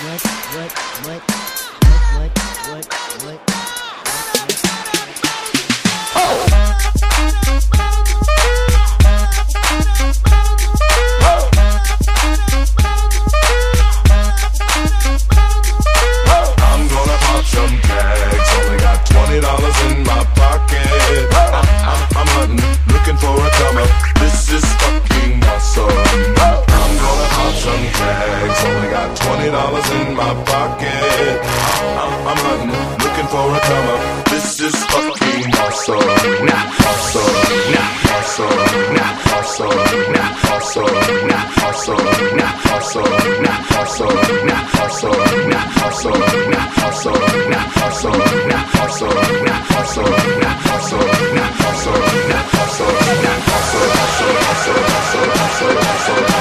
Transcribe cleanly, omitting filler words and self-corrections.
in my pocket. I'm hunting, looking for a comer. This is fucking awesome. I'm gonna pop some tags. Only got $20 in my pocket. I'm hunting, looking for a comer. This is fucking awesome. Awesome. Awesome. Awesome. Awesome. Awesome. Awesome. Awesome. Awesome.